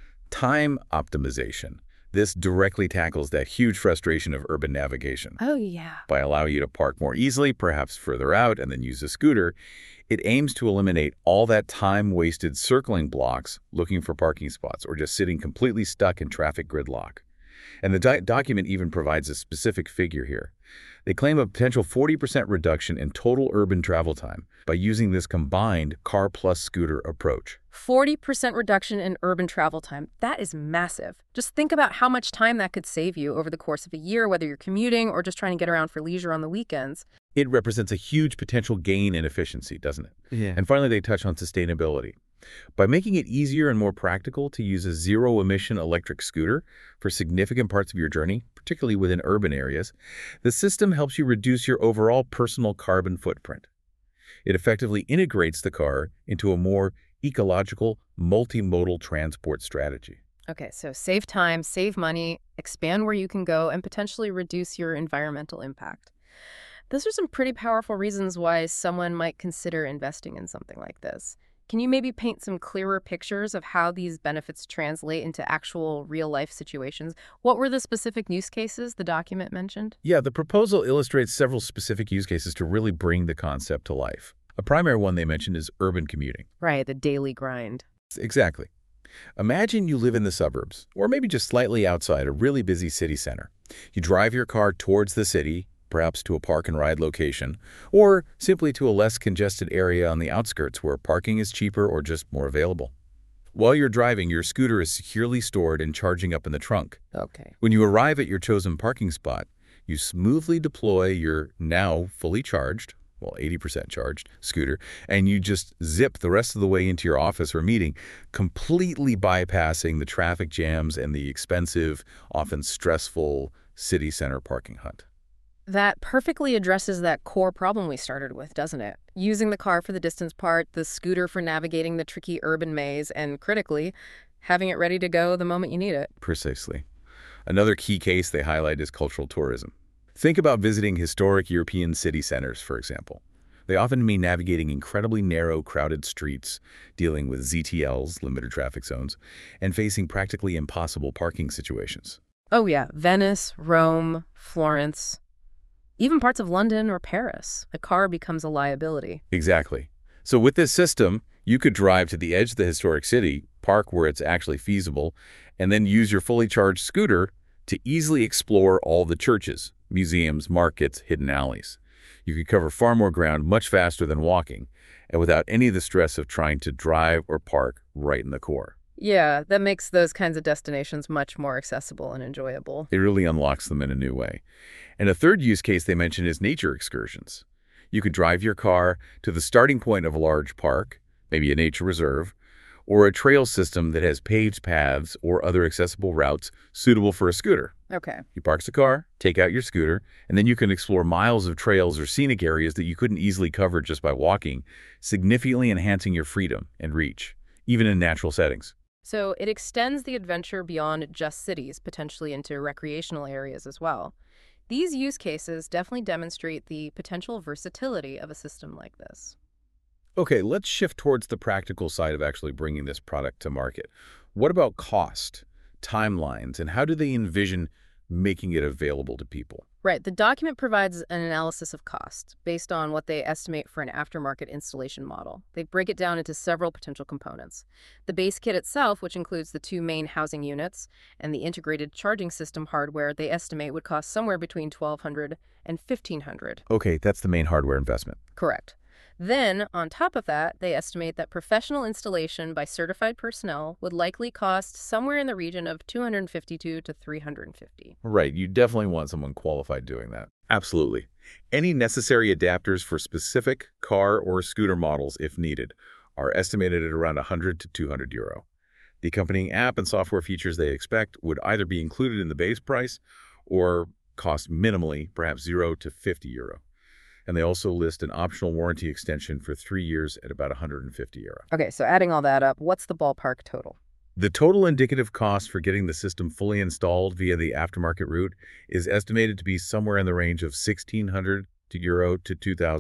time optimization. This directly tackles that huge frustration of urban navigation. Oh, yeah. By allowing you to park more easily, perhaps further out, and then use a scooter, it aims to eliminate all that time-wasted circling blocks looking for parking spots or just sitting completely stuck in traffic gridlock. And the document even provides a specific figure here. They claim a potential 40% reduction in total urban travel time by using this combined car plus scooter approach. 40% reduction in urban travel time. That is massive. Just think about how much time that could save you over the course of a year, whether you're commuting or just trying to get around for leisure on the weekends. It represents a huge potential gain in efficiency, doesn't it? Yeah. And finally, they touch on sustainability. By making it easier and more practical to use a zero-emission electric scooter for significant parts of your journey, particularly within urban areas, the system helps you reduce your overall personal carbon footprint. It effectively integrates the car into a more ecological, multimodal transport strategy. Okay, so save time, save money, expand where you can go, and potentially reduce your environmental impact. Those are some pretty powerful reasons why someone might consider investing in something like this. Can you maybe paint some clearer pictures of how these benefits translate into actual real-life situations? What were the specific use cases the document mentioned? Yeah, the proposal illustrates several specific use cases to really bring the concept to life. A primary one they mentioned is urban commuting. Right, the daily grind. Exactly. Imagine you live in the suburbs, or maybe just slightly outside a really busy city center. You drive your car towards the city, perhaps to a park-and-ride location, or simply to a less congested area on the outskirts where parking is cheaper or just more available. While you're driving, your scooter is securely stored and charging up in the trunk. Okay. When you arrive at your chosen parking spot, you smoothly deploy your now fully charged, 80% charged, scooter, and you just zip the rest of the way into your office or meeting, completely bypassing the traffic jams and the expensive, often stressful city center parking hunt. That perfectly addresses that core problem we started with, doesn't it? Using the car for the distance part, the scooter for navigating the tricky urban maze, and critically, having it ready to go the moment you need it. Precisely. Another key case they highlight is cultural tourism. Think about visiting historic European city centers, for example. They often mean navigating incredibly narrow, crowded streets, dealing with ZTLs, limited traffic zones, and facing practically impossible parking situations. Oh yeah, Venice, Rome, Florence, even parts of London or Paris. A car becomes a liability. Exactly. So with this system, you could drive to the edge of the historic city, park where it's actually feasible, and then use your fully charged scooter to easily explore all the churches, museums, markets, hidden alleys. You could cover far more ground much faster than walking, and without any of the stress of trying to drive or park right in the core. Yeah, that makes those kinds of destinations much more accessible and enjoyable. It really unlocks them in a new way. And a third use case they mention is nature excursions. You could drive your car to the starting point of a large park, maybe a nature reserve, or a trail system that has paved paths or other accessible routes suitable for a scooter. Okay. You park the car, take out your scooter, and then you can explore miles of trails or scenic areas that you couldn't easily cover just by walking, significantly enhancing your freedom and reach, even in natural settings. So it extends the adventure beyond just cities, potentially into recreational areas as well. These use cases definitely demonstrate the potential versatility of a system like this. Okay, let's shift towards the practical side of actually bringing this product to market. What about cost, timelines, and how do they envision making it available to people? Right. The document provides an analysis of cost based on what they estimate for an aftermarket installation model. They break it down into several potential components. The base kit itself, which includes the two main housing units and the integrated charging system hardware, they estimate would cost somewhere between $1,200 and $1,500. Okay, that's the main hardware investment. Correct. Then, on top of that, they estimate that professional installation by certified personnel would likely cost somewhere in the region of $252 to $350. Right, you definitely want someone qualified doing that. Absolutely. Any necessary adapters for specific car or scooter models, if needed, are estimated at around €100 to €200. The accompanying app and software features they expect would either be included in the base price or cost minimally, perhaps €0 to €50. And they also list an optional warranty extension for 3 years at about €150. Okay, so adding all that up, what's the ballpark total? The total indicative cost for getting the system fully installed via the aftermarket route is estimated to be somewhere in the range of €1,600 to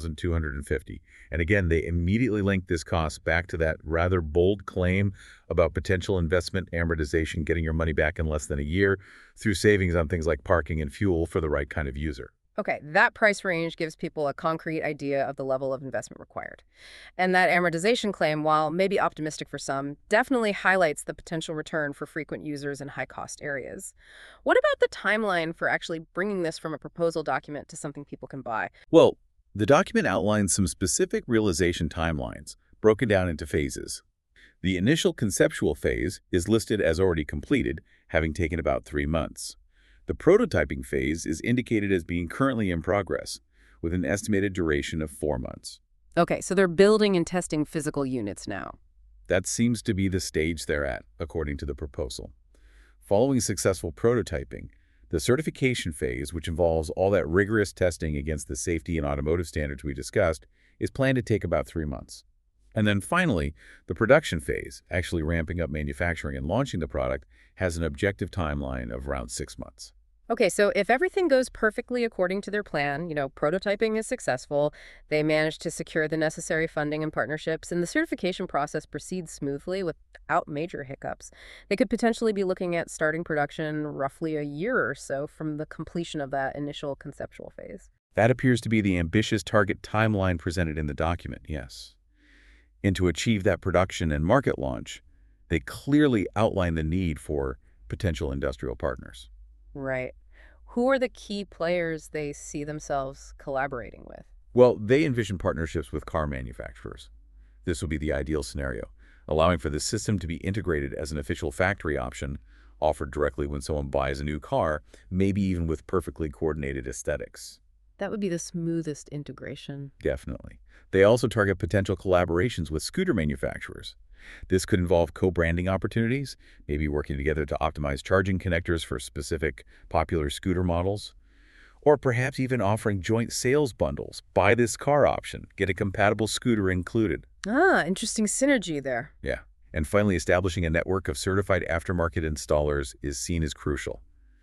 €2,250. And again, they immediately link this cost back to that rather bold claim about potential investment amortization, getting your money back in less than a year through savings on things like parking and fuel for the right kind of user. Okay, that price range gives people a concrete idea of the level of investment required. And that amortization claim, while maybe optimistic for some, definitely highlights the potential return for frequent users in high-cost areas. What about the timeline for actually bringing this from a proposal document to something people can buy? Well, the document outlines some specific realization timelines, broken down into phases. The initial conceptual phase is listed as already completed, having taken about 3 months. The prototyping phase is indicated as being currently in progress, with an estimated duration of 4 months. Okay, so they're building and testing physical units now. That seems to be the stage they're at, according to the proposal. Following successful prototyping, the certification phase, which involves all that rigorous testing against the safety and automotive standards we discussed, is planned to take about 3 months. And then finally, the production phase, actually ramping up manufacturing and launching the product, has an objective timeline of around 6 months. Okay, so if everything goes perfectly according to their plan, prototyping is successful, they manage to secure the necessary funding and partnerships, and the certification process proceeds smoothly without major hiccups, they could potentially be looking at starting production roughly a year or so from the completion of that initial conceptual phase. That appears to be the ambitious target timeline presented in the document, yes. And to achieve that production and market launch, they clearly outline the need for potential industrial partners. Right. Who are the key players they see themselves collaborating with? Well, they envision partnerships with car manufacturers. This would be the ideal scenario, allowing for the system to be integrated as an official factory option, offered directly when someone buys a new car, maybe even with perfectly coordinated aesthetics. That would be the smoothest integration. Definitely. They also target potential collaborations with scooter manufacturers. This could involve co-branding opportunities, maybe working together to optimize charging connectors for specific popular scooter models, or perhaps even offering joint sales bundles. Buy this car option, get a compatible scooter included. Interesting synergy there. Yeah. And finally, establishing a network of certified aftermarket installers is seen as crucial.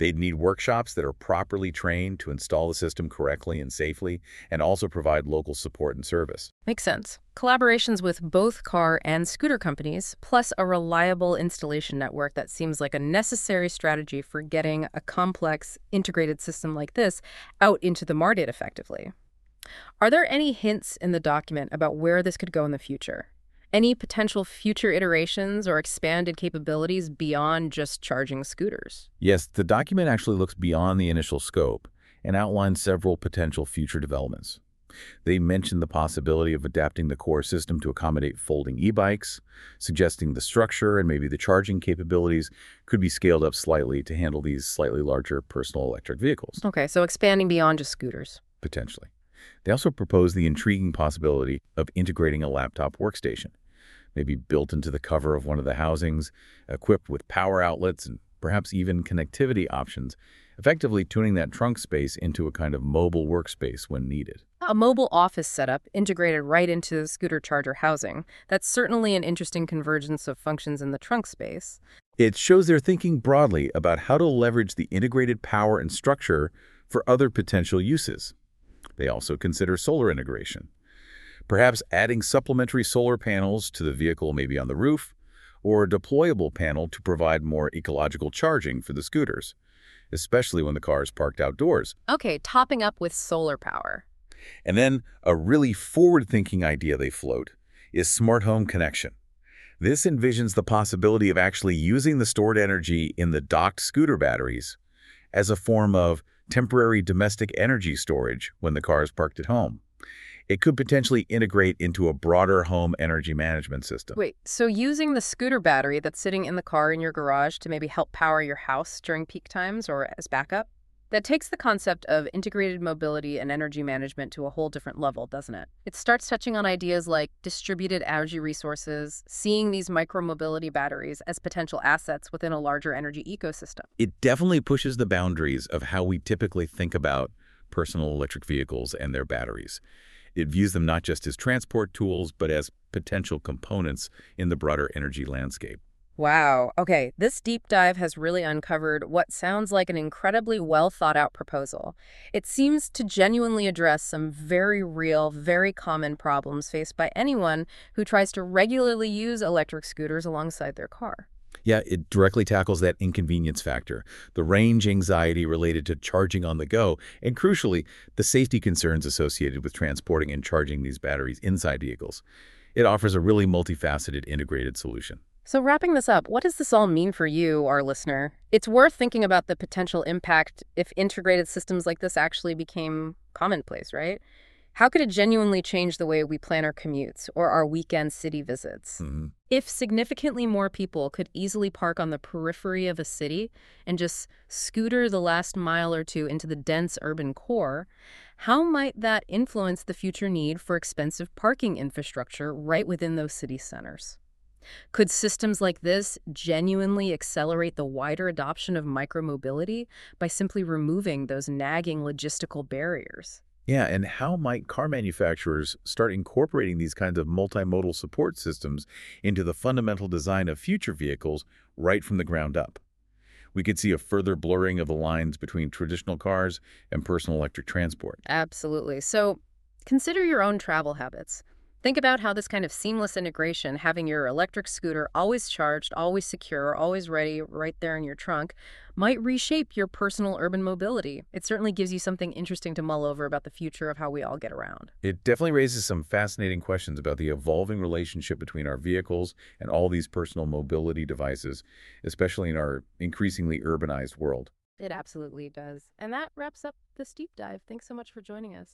They'd need workshops that are properly trained to install the system correctly and safely, and also provide local support and service. Makes sense. Collaborations with both car and scooter companies, plus a reliable installation network that seems like a necessary strategy for getting a complex, integrated system like this out into the market effectively. Are there any hints in the document about where this could go in the future? Any potential future iterations or expanded capabilities beyond just charging scooters? Yes, the document actually looks beyond the initial scope and outlines several potential future developments. They mention the possibility of adapting the core system to accommodate folding e-bikes, suggesting the structure and maybe the charging capabilities could be scaled up slightly to handle these slightly larger personal electric vehicles. Okay, so expanding beyond just scooters. Potentially. They also propose the intriguing possibility of integrating a laptop workstation, maybe built into the cover of one of the housings, equipped with power outlets and perhaps even connectivity options, effectively tuning that trunk space into a kind of mobile workspace when needed. A mobile office setup integrated right into the scooter charger housing. That's certainly an interesting convergence of functions in the trunk space. It shows they're thinking broadly about how to leverage the integrated power and structure for other potential uses. They also consider solar integration, perhaps adding supplementary solar panels to the vehicle, maybe on the roof, or a deployable panel to provide more ecological charging for the scooters, especially when the car is parked outdoors. Okay, topping up with solar power. And then a really forward-thinking idea they float is smart home connection. This envisions the possibility of actually using the stored energy in the docked scooter batteries as a form of temporary domestic energy storage when the car is parked at home. It could potentially integrate into a broader home energy management system. Wait, so using the scooter battery that's sitting in the car in your garage to maybe help power your house during peak times or as backup? That takes the concept of integrated mobility and energy management to a whole different level, doesn't it? It starts touching on ideas like distributed energy resources, seeing these micromobility batteries as potential assets within a larger energy ecosystem. It definitely pushes the boundaries of how we typically think about personal electric vehicles and their batteries. It views them not just as transport tools, but as potential components in the broader energy landscape. Wow. Okay, this deep dive has really uncovered what sounds like an incredibly well thought out proposal. It seems to genuinely address some very real, very common problems faced by anyone who tries to regularly use electric scooters alongside their car. Yeah, it directly tackles that inconvenience factor, the range anxiety related to charging on the go, and crucially, the safety concerns associated with transporting and charging these batteries inside vehicles. It offers a really multifaceted, integrated solution. So wrapping this up, what does this all mean for you, our listener? It's worth thinking about the potential impact if integrated systems like this actually became commonplace, right? How could it genuinely change the way we plan our commutes or our weekend city visits? If significantly more people could easily park on the periphery of a city and just scooter the last mile or two into the dense urban core, how might that influence the future need for expensive parking infrastructure right within those city centers? Could systems like this genuinely accelerate the wider adoption of micromobility by simply removing those nagging logistical barriers? Yeah, and how might car manufacturers start incorporating these kinds of multimodal support systems into the fundamental design of future vehicles right from the ground up? We could see a further blurring of the lines between traditional cars and personal electric transport. Absolutely. So consider your own travel habits. Think about how this kind of seamless integration, having your electric scooter always charged, always secure, always ready right there in your trunk, might reshape your personal urban mobility. It certainly gives you something interesting to mull over about the future of how we all get around. It definitely raises some fascinating questions about the evolving relationship between our vehicles and all these personal mobility devices, especially in our increasingly urbanized world. It absolutely does. And that wraps up this deep dive. Thanks so much for joining us.